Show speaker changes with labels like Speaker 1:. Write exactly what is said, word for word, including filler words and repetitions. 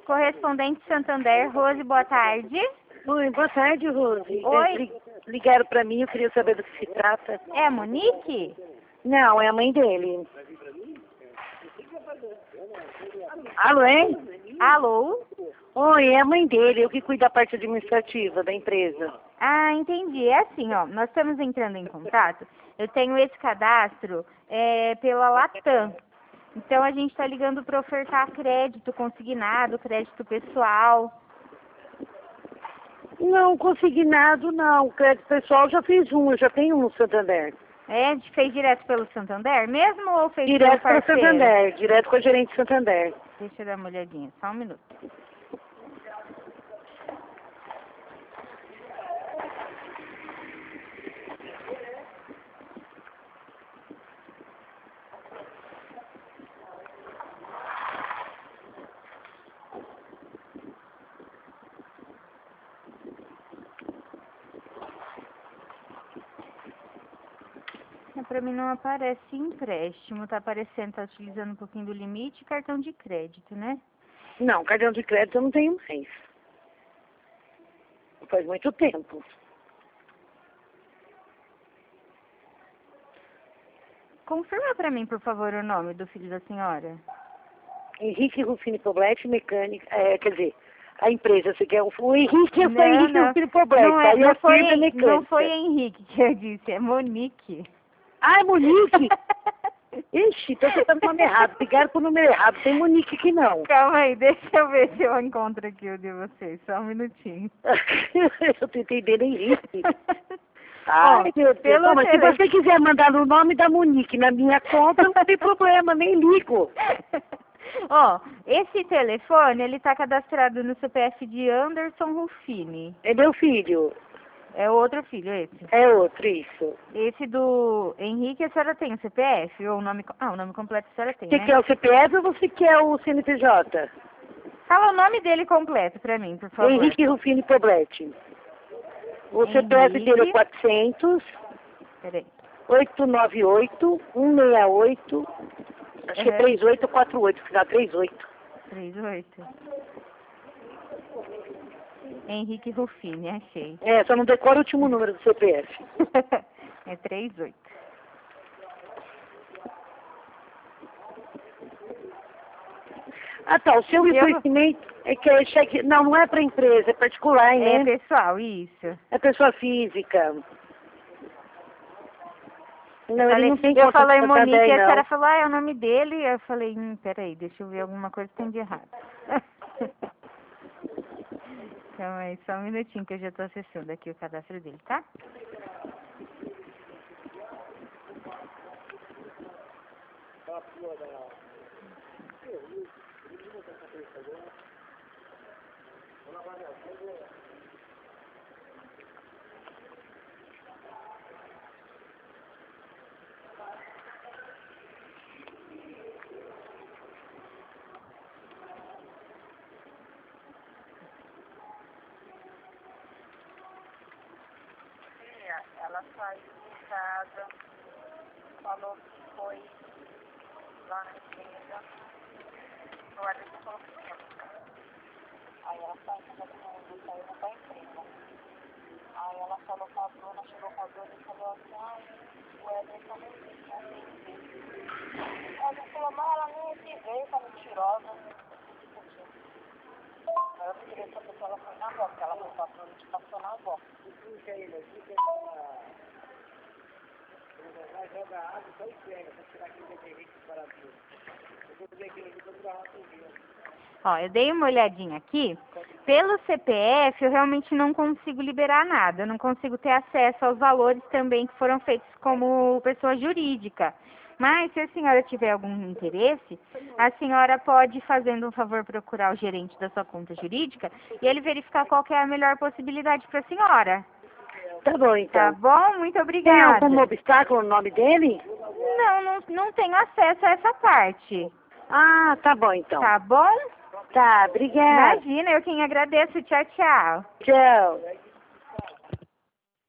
Speaker 1: Correspondente Santander, Rose, boa tarde.
Speaker 2: Oi, boa tarde, Rose.
Speaker 1: Oi.
Speaker 2: É, li- ligaram pra mim, eu queria saber do que se trata.
Speaker 1: É a Monique?
Speaker 2: Não, é a mãe dele. Alô, hein?
Speaker 1: Alô?
Speaker 2: Oi, é a mãe dele, eu que cuido da parte administrativa da empresa.
Speaker 1: Ah, entendi. É assim, ó, nós estamos entrando em contato. Eu tenho esse cadastro é, pela Latam. Então a gente está ligando para ofertar crédito consignado, crédito pessoal.
Speaker 2: Não, consignado não. Crédito pessoal já fiz um, eu já tenho um no Santander.
Speaker 1: É, a gente fez direto pelo Santander mesmo ou fez
Speaker 2: Direto
Speaker 1: pelo
Speaker 2: para
Speaker 1: parceiro?
Speaker 2: Santander, direto com a gerente Santander.
Speaker 1: Deixa eu dar uma olhadinha, só um minuto. Para mim não aparece empréstimo, tá aparecendo, tá utilizando um pouquinho do limite e cartão de crédito, né?
Speaker 2: Não, cartão de crédito eu não tenho mais. Faz muito tempo.
Speaker 1: Confirma para mim, por favor, o nome do filho da senhora.
Speaker 2: Henrique Rufini Poblete, mecânica, é, quer dizer, a empresa, você quer o, o Henrique, eu sou
Speaker 1: Não,
Speaker 2: Henrique
Speaker 1: não,
Speaker 2: Rufini Poblete,
Speaker 1: não, é,
Speaker 2: aí
Speaker 1: não,
Speaker 2: a
Speaker 1: foi,
Speaker 2: firma é
Speaker 1: Hen-
Speaker 2: mecânica.
Speaker 1: não foi Henrique que eu disse, é Monique.
Speaker 2: Ah, é Monique? Ixi, então você tá no nome errado, ligaram pro número errado, tem Monique aqui não.
Speaker 1: Calma aí, deixa eu ver se eu encontro aqui o de vocês, só um minutinho.
Speaker 2: Eu tô entendendo Henrique. Ai,
Speaker 1: Ó,
Speaker 2: meu Deus.
Speaker 1: pelo
Speaker 2: Não, mas se
Speaker 1: tele-
Speaker 2: você quiser mandar no nome da Monique na minha conta, não tem problema, nem ligo.
Speaker 1: Ó, esse telefone, ele tá cadastrado no C P F de Anderson Rufini.
Speaker 2: É meu filho.
Speaker 1: É outro filho, esse.
Speaker 2: É outro, isso.
Speaker 1: Esse do Henrique, a senhora tem o C P F? Ou o nome... co- Ah, o nome completo a senhora tem,
Speaker 2: Você
Speaker 1: né?
Speaker 2: quer o C P F ou você quer o C N P J?
Speaker 1: Fala o nome dele completo pra mim, por favor.
Speaker 2: Henrique Rufini Poblete. O C P F dele é
Speaker 1: Henrique.
Speaker 2: quatrocentos,
Speaker 1: Peraí.
Speaker 2: oito nove oito, um seis oito, acho que é
Speaker 1: Uhum.
Speaker 2: três oito quatro oito, final três oito.
Speaker 1: três oito. Henrique Rufini, achei.
Speaker 2: É, só não decora o último número do C P F.
Speaker 1: É três oito.
Speaker 2: Ah tá, o seu
Speaker 1: Eu-
Speaker 2: investimento é que é cheque... Não, não é para empresa, é particular,
Speaker 1: É
Speaker 2: né?
Speaker 1: pessoal, isso.
Speaker 2: É pessoa física. Não,
Speaker 1: Eu
Speaker 2: ele
Speaker 1: falei,
Speaker 2: não tem
Speaker 1: eu
Speaker 2: conta
Speaker 1: falei
Speaker 2: de
Speaker 1: Monique,
Speaker 2: Santander,
Speaker 1: e a senhora
Speaker 2: não.
Speaker 1: falou, ah, é o nome dele. Eu falei, hum, peraí, deixa eu ver alguma coisa que tem de errado. Calma aí, só um minutinho que eu já tô acessando aqui o cadastro dele, tá?
Speaker 3: Ela saiu de casa, falou que foi lá na empresa, o Alex falou que tinha. Aí ela saiu com todo mundo, saiu da empresa. Aí ela falou com a dona, chegou com a dona e falou assim, ai, o Ederson não tinha atendido. Ela falou, mas ela nem se veio, tá mentirosa. Aí eu queria saber se ela foi na avó, porque ela foi com a dona e passou na avó.
Speaker 1: Ó, eu dei uma olhadinha aqui. Pelo C P F, eu realmente não consigo liberar nada. Eu não consigo ter acesso aos valores também que foram feitos como pessoa jurídica. Mas, se a senhora tiver algum interesse, a senhora pode, fazendo um favor, procurar o gerente da sua conta jurídica e ele verificar qual que é a melhor possibilidade para a senhora.
Speaker 2: Tá bom,
Speaker 1: Tá
Speaker 2: então.
Speaker 1: bom? Muito
Speaker 2: Tem
Speaker 1: obrigada.
Speaker 2: algum obstáculo no nome dele?
Speaker 1: Não, não, não tenho acesso a essa parte.
Speaker 2: Ah, tá bom, então.
Speaker 1: Tá bom?
Speaker 2: Tá, obrigada.
Speaker 1: Imagina, eu quem agradeço. Tchau, tchau.
Speaker 2: Tchau.